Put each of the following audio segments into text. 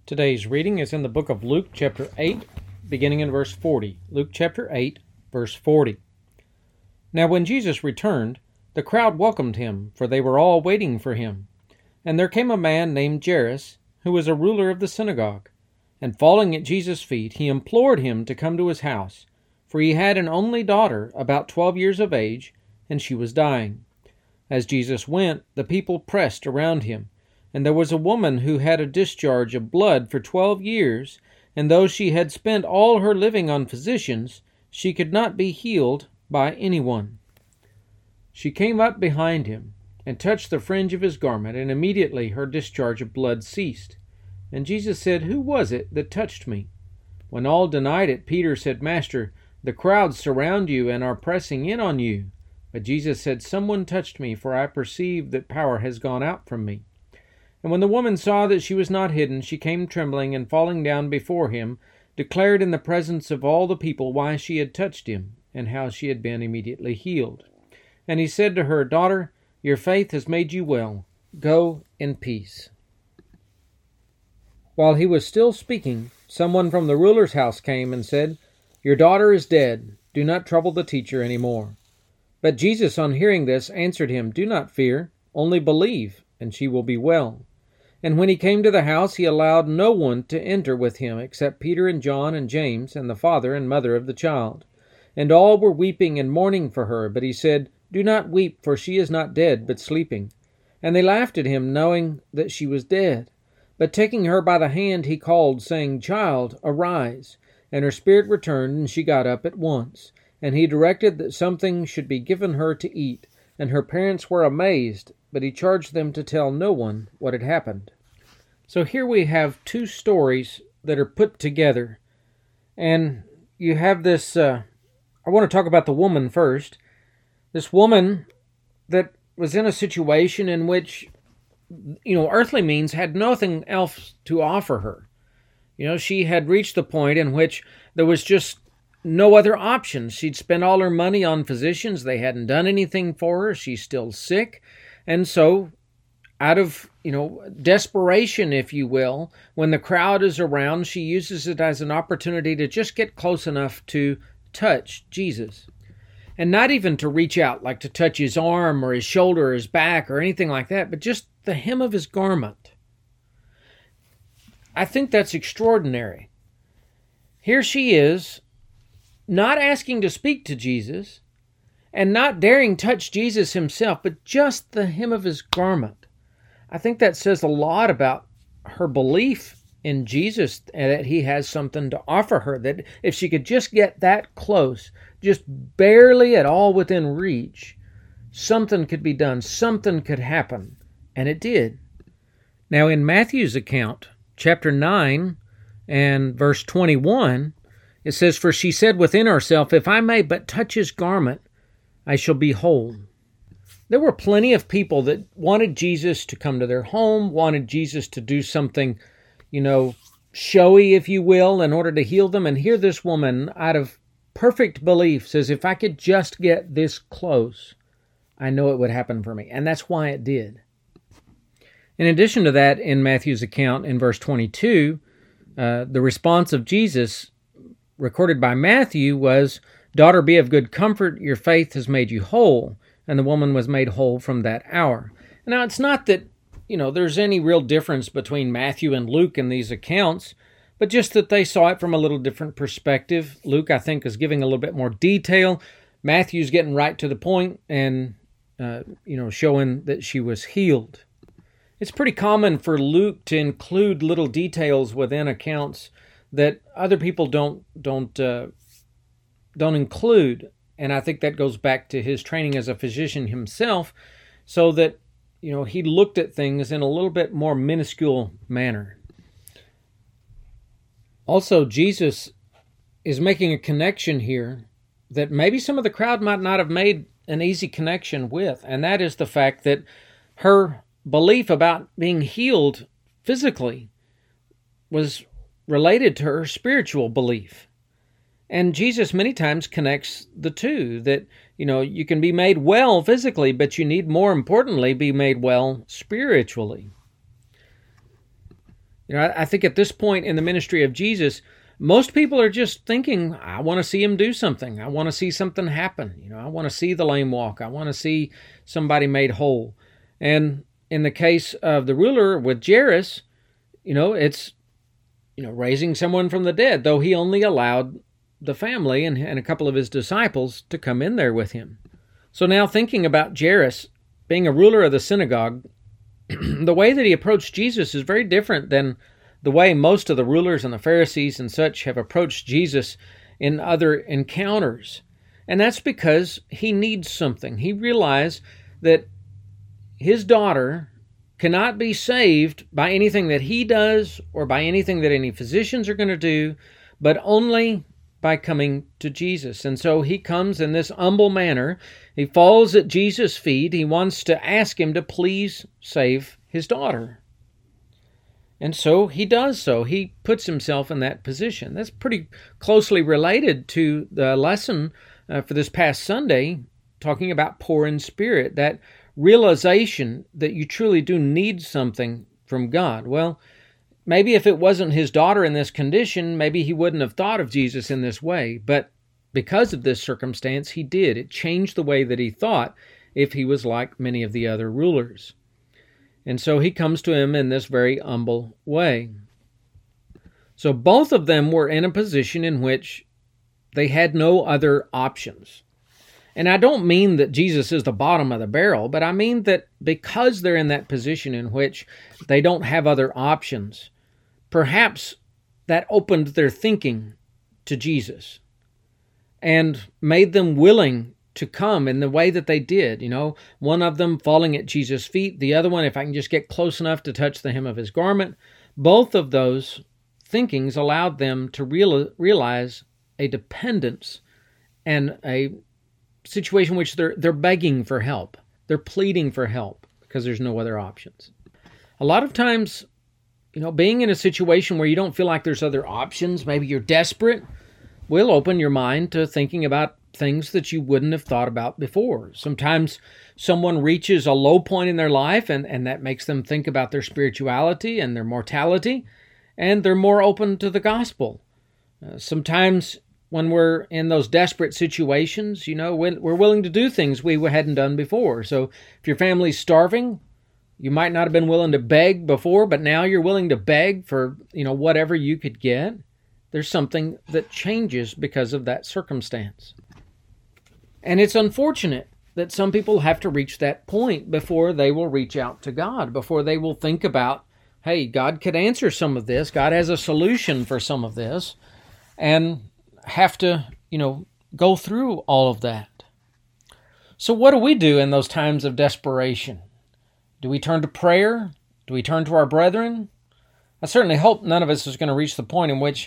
Today's reading is in the book of Luke chapter 8, beginning in verse 40. Luke chapter 8, verse 40. Now when Jesus returned, the crowd welcomed him, for they were all waiting for him. And there came a man named Jairus, who was a ruler of the synagogue. And falling at Jesus' feet, he implored him to come to his house, for he had an only daughter, about 12 years of age, and she was dying. As Jesus went, the people pressed around him. And there was a woman who had a discharge of blood for 12 years, and though she had spent all her living on physicians, she could not be healed by anyone. She came up behind him, and touched the fringe of his garment, and immediately her discharge of blood ceased. And Jesus said, "Who was it that touched me?" When all denied it, Peter said, "Master, the crowds surround you and are pressing in on you." But Jesus said, "Someone touched me, for I perceive that power has gone out from me." And when the woman saw that she was not hidden, she came trembling, and falling down before him, declared in the presence of all the people why she had touched him, and how she had been immediately healed. And he said to her, "Daughter, your faith has made you well. Go in peace." While he was still speaking, someone from the ruler's house came and said, "Your daughter is dead. Do not trouble the teacher any more." But Jesus, on hearing this, answered him, "Do not fear, only believe, and she will be well." And when he came to the house, he allowed no one to enter with him except Peter and John and James and the father and mother of the child. And all were weeping and mourning for her. But he said, "Do not weep, for she is not dead, but sleeping." And they laughed at him, knowing that she was dead. But taking her by the hand, he called, saying, "Child, arise." And her spirit returned, and she got up at once. And he directed that something should be given her to eat. And her parents were amazed, but he charged them to tell no one what had happened. So here we have two stories that are put together. And you have this, I want to talk about the woman first. This woman that was in a situation in which, earthly means had nothing else to offer her. She had reached the point in which there was just no other options. She'd spent all her money on physicians. They hadn't done anything for her. She's still sick. And so, out of, desperation, if you will, when the crowd is around, she uses it as an opportunity to just get close enough to touch Jesus. And not even to reach out, like to touch his arm or his shoulder or his back or anything like that, but just the hem of his garment. I think that's extraordinary. Here she is, not asking to speak to Jesus, and not daring touch Jesus himself, but just the hem of his garment. I think that says a lot about her belief in Jesus, and that he has something to offer her, that if she could just get that close, just barely at all within reach, something could be done, something could happen, and it did. Now in Matthew's account, chapter 9 and verse 21, it says, "For she said within herself, if I may but touch his garment, I shall be whole." There were plenty of people that wanted Jesus to come to their home, wanted Jesus to do something, showy, if you will, in order to heal them. And here this woman, out of perfect belief, says, if I could just get this close, I know it would happen for me. And that's why it did. In addition to that, in Matthew's account in verse 22, the response of Jesus, recorded by Matthew, was, "Daughter, be of good comfort, your faith has made you whole." And the woman was made whole from that hour. Now, it's not that, there's any real difference between Matthew and Luke in these accounts, but just that they saw it from a little different perspective. Luke, I think, is giving a little bit more detail. Matthew's getting right to the point and, showing that she was healed. It's pretty common for Luke to include little details within accounts that other people don't include. And I think that goes back to his training as a physician himself, so that, he looked at things in a little bit more minuscule manner. Also, Jesus is making a connection here that maybe some of the crowd might not have made an easy connection with, and that is the fact that her belief about being healed physically was related to her spiritual belief. And Jesus many times connects the two, that, you can be made well physically, but you need, more importantly, be made well spiritually. I think at this point in the ministry of Jesus, most people are just thinking, I want to see him do something. I want to see something happen. I want to see the lame walk. I want to see somebody made whole. And in the case of the ruler with Jairus, it's, raising someone from the dead, though he only allowed the family and a couple of his disciples to come in there with him. So now thinking about Jairus being a ruler of the synagogue, the way that he approached Jesus is very different than the way most of the rulers and the Pharisees and such have approached Jesus in other encounters. And that's because he needs something. He realized that his daughter cannot be saved by anything that he does or by anything that any physicians are going to do, but only by coming to Jesus. And so he comes in this humble manner. He falls at Jesus' feet. He wants to ask him to please save his daughter. And so he does so. He puts himself in that position. That's pretty closely related to the lesson for this past Sunday, talking about poor in spirit, that realization that you truly do need something from God. Well, maybe if it wasn't his daughter in this condition, maybe he wouldn't have thought of Jesus in this way. But because of this circumstance, he did. It changed the way that he thought if he was like many of the other rulers. And so he comes to him in this very humble way. So both of them were in a position in which they had no other options. And I don't mean that Jesus is the bottom of the barrel, but I mean that because they're in that position in which they don't have other options, perhaps that opened their thinking to Jesus and made them willing to come in the way that they did. One of them falling at Jesus' feet, the other one, if I can just get close enough to touch the hem of his garment. Both of those thinkings allowed them to realize a dependence and a situation in which they're begging for help. They're pleading for help because there's no other options. A lot of times, being in a situation where you don't feel like there's other options, maybe you're desperate, will open your mind to thinking about things that you wouldn't have thought about before. Sometimes someone reaches a low point in their life and that makes them think about their spirituality and their mortality, and they're more open to the gospel. Sometimes when we're in those desperate situations, we're willing to do things we hadn't done before. So if your family's starving, you might not have been willing to beg before, but now you're willing to beg for, whatever you could get. There's something that changes because of that circumstance. And it's unfortunate that some people have to reach that point before they will reach out to God, before they will think about, hey, God could answer some of this. God has a solution for some of this, and have to, go through all of that. So what do we do in those times of desperation? Do we turn to prayer? Do we turn to our brethren? I certainly hope none of us is going to reach the point in which,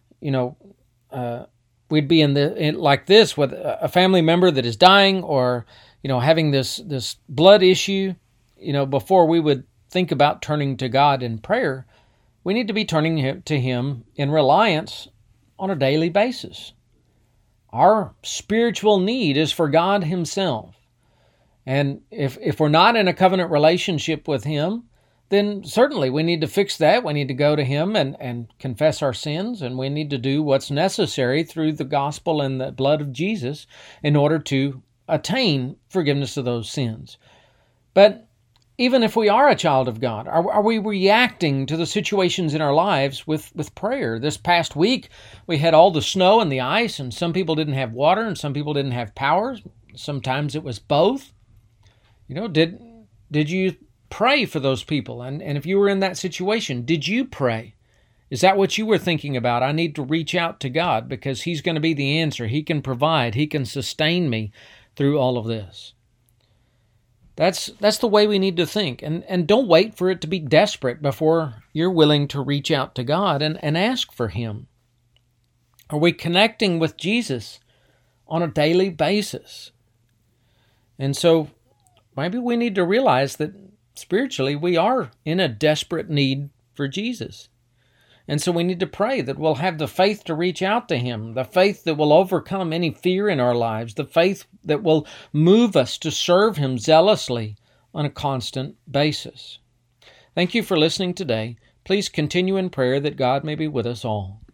we'd be like this with a family member that is dying, or having this blood issue. Before we would think about turning to God in prayer, we need to be turning to Him in reliance on a daily basis. Our spiritual need is for God Himself, and if we're not in a covenant relationship with Him, then certainly we need to fix that. We need to go to Him and confess our sins, and we need to do what's necessary through the gospel and the blood of Jesus in order to attain forgiveness of those sins. But even if we are a child of God, are we reacting to the situations in our lives with prayer? This past week, we had all the snow and the ice, and some people didn't have water, and some people didn't have power. Sometimes it was both. Did you pray for those people? And if you were in that situation, did you pray? Is that what you were thinking about? I need to reach out to God because He's going to be the answer. He can provide. He can sustain me through all of this. That's the way we need to think. And don't wait for it to be desperate before you're willing to reach out to God and ask for Him. Are we connecting with Jesus on a daily basis? And so maybe we need to realize that spiritually we are in a desperate need for Jesus. And so we need to pray that we'll have the faith to reach out to Him, the faith that will overcome any fear in our lives, the faith that will move us to serve Him zealously on a constant basis. Thank you for listening today. Please continue in prayer that God may be with us all.